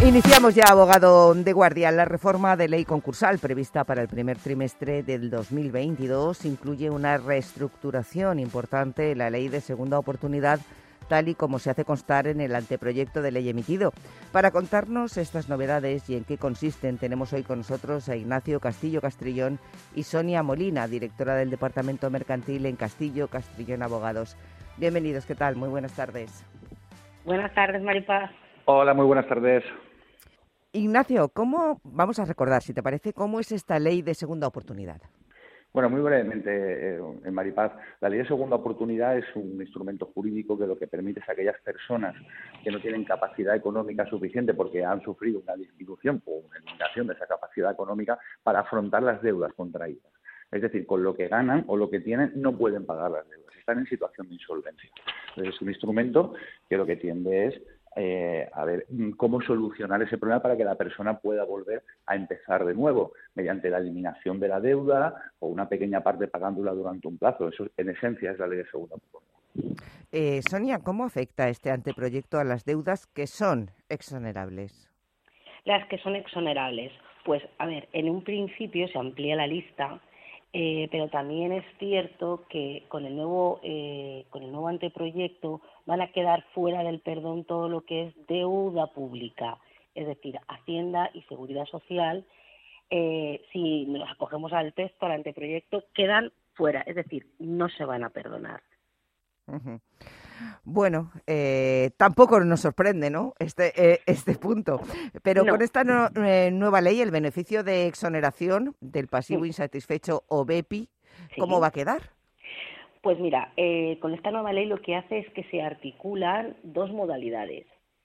Iniciamos ya, abogado de guardia. La reforma de ley concursal prevista para el primer trimestre del 2022 incluye una reestructuración importante de la ley de segunda oportunidad, tal y como se hace constar en el anteproyecto de ley emitido. Para contarnos estas novedades y en qué consisten, tenemos hoy con nosotros a Ignacio Castillo Castrillón y Sonia Molina, directora del Departamento Mercantil en Castillo Castrillón Abogados. Bienvenidos, ¿qué tal? Muy buenas tardes. Buenas tardes, Maripaz. Hola, muy buenas tardes. Ignacio, vamos a recordar, si te parece, cómo es esta ley de segunda oportunidad? Bueno, muy brevemente, en Maripaz, la ley de segunda oportunidad es un instrumento jurídico que lo que permite es a aquellas personas que no tienen capacidad económica suficiente porque han sufrido una disminución o una eliminación de esa capacidad económica para afrontar las deudas contraídas. Es decir, con lo que ganan o lo que tienen no pueden pagar las deudas, están en situación de insolvencia. Entonces, es un instrumento que lo que tiende es a ver cómo solucionar ese problema para que la persona pueda volver a empezar de nuevo, mediante la eliminación de la deuda o una pequeña parte pagándola durante un plazo. Eso, en esencia, es la ley de segunda oportunidad. Sonia, ¿cómo afecta este anteproyecto a las deudas que son exonerables? Las que son exonerables. Pues, a ver, en un principio se amplía la lista, pero también es cierto que con el nuevo anteproyecto van a quedar fuera del perdón todo lo que es deuda pública, es decir, Hacienda y Seguridad Social. Si nos acogemos al texto, al anteproyecto, quedan fuera, es decir, no se van a perdonar. Uh-huh. Bueno, tampoco nos sorprende, ¿no?, este punto. Pero no. Con esta nueva ley, el beneficio de exoneración del pasivo insatisfecho o BEPI, ¿cómo va a quedar? Pues mira, con esta nueva ley lo que hace es que se articulan dos modalidades.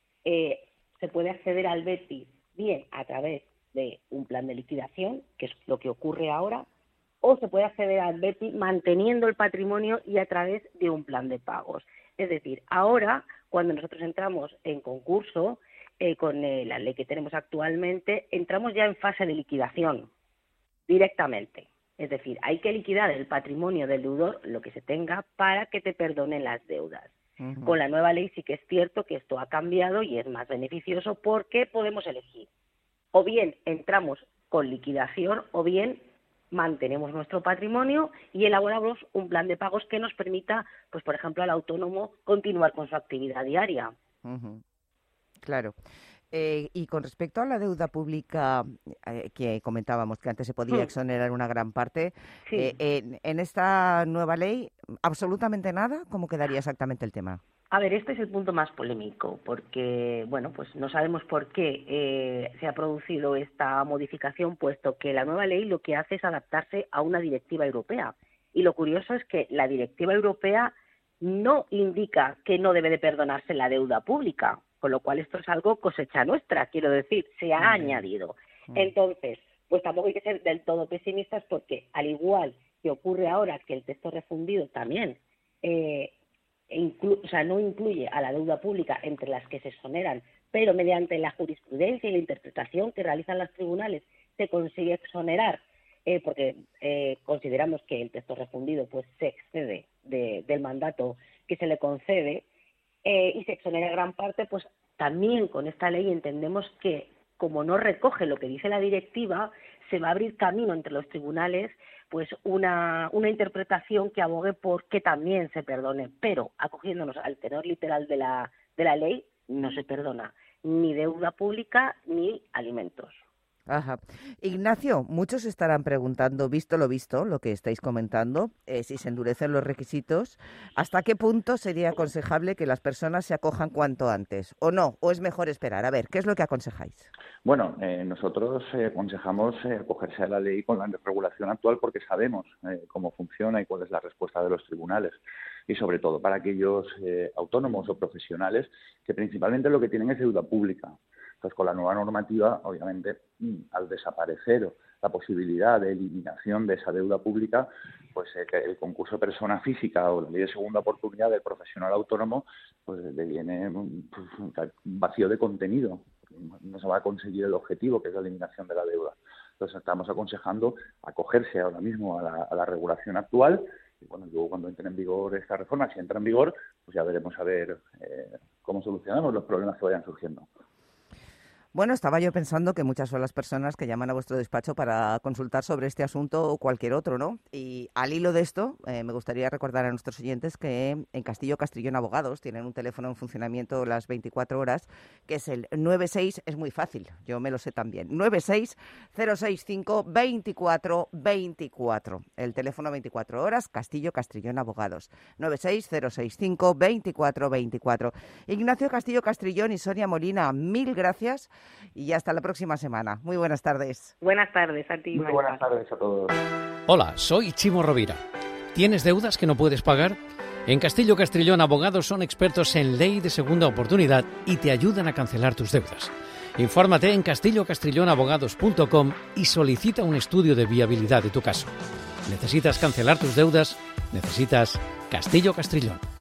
Se puede acceder al BEPI bien a través de un plan de liquidación, que es lo que ocurre ahora, o se puede acceder al BEPI manteniendo el patrimonio y a través de un plan de pagos. Es decir, ahora, cuando nosotros entramos en concurso, con la ley que tenemos actualmente, entramos ya en fase de liquidación directamente. Es decir, hay que liquidar el patrimonio del deudor, lo que se tenga, para que te perdonen las deudas. Uh-huh. Con la nueva ley sí que es cierto que esto ha cambiado y es más beneficioso porque podemos elegir. O bien entramos con liquidación o bien mantenemos nuestro patrimonio y elaboramos un plan de pagos que nos permita, pues por ejemplo, al autónomo continuar con su actividad diaria. Uh-huh. Claro. Y con respecto a la deuda pública que comentábamos, que antes se podía exonerar una gran parte, sí. En esta nueva ley, ¿absolutamente nada? ¿Cómo quedaría exactamente el tema? A ver, este es el punto más polémico, porque, bueno, pues no sabemos por qué se ha producido esta modificación, puesto que la nueva ley lo que hace es adaptarse a una directiva europea. Y lo curioso es que la directiva europea no indica que no debe de perdonarse la deuda pública, con lo cual esto es algo cosecha nuestra, quiero decir, se ha añadido. Entonces, pues tampoco hay que ser del todo pesimistas, porque al igual que ocurre ahora que el texto refundido también no incluye a la deuda pública entre las que se exoneran, pero mediante la jurisprudencia y la interpretación que realizan los tribunales se consigue exonerar, porque consideramos que el texto refundido pues se excede del mandato que se le concede y se exonera gran parte, pues también con esta ley entendemos que, como no recoge lo que dice la directiva, se va a abrir camino entre los tribunales pues una interpretación que abogue por que también se perdone, pero acogiéndonos al tenor literal de la ley, no se perdona ni deuda pública ni alimentos. Ajá. Ignacio, muchos estarán preguntando, visto, lo que estáis comentando, si se endurecen los requisitos, ¿hasta qué punto sería aconsejable que las personas se acojan cuanto antes? ¿O no? ¿O es mejor esperar? A ver, ¿qué es lo que aconsejáis? Bueno, nosotros aconsejamos acogerse a la ley con la regulación actual porque sabemos cómo funciona y cuál es la respuesta de los tribunales. Y sobre todo para aquellos autónomos o profesionales que principalmente lo que tienen es deuda pública. Entonces, con la nueva normativa, obviamente, al desaparecer la posibilidad de eliminación de esa deuda pública, pues que el concurso de persona física o la ley de segunda oportunidad del profesional autónomo, pues le viene un vacío de contenido. No se va a conseguir el objetivo, que es la eliminación de la deuda. Entonces, estamos aconsejando acogerse ahora mismo a la regulación actual. Y bueno, luego cuando entre en vigor esta reforma, si entra en vigor, pues ya veremos a ver cómo solucionamos los problemas que vayan surgiendo. Bueno, estaba yo pensando que muchas son las personas que llaman a vuestro despacho para consultar sobre este asunto o cualquier otro, ¿no? Y al hilo de esto, me gustaría recordar a nuestros oyentes que en Castillo Castrillón Abogados tienen un teléfono en funcionamiento las 24 horas, que es el 96, es muy fácil, yo me lo sé también, 96-065-2424. El teléfono 24 horas, Castillo Castrillón Abogados, 96-065-2424. Ignacio Castillo Castrillón y Sonia Molina, mil gracias. Y hasta la próxima semana. Muy buenas tardes. Buenas tardes a ti. Muy buenas tardes a todos. Hola, soy Chimo Rovira. ¿Tienes deudas que no puedes pagar? En Castillo Castrillón Abogados son expertos en ley de segunda oportunidad y te ayudan a cancelar tus deudas. Infórmate en castillocastrillonabogados.com y solicita un estudio de viabilidad de tu caso. ¿Necesitas cancelar tus deudas? Necesitas Castillo Castrillón.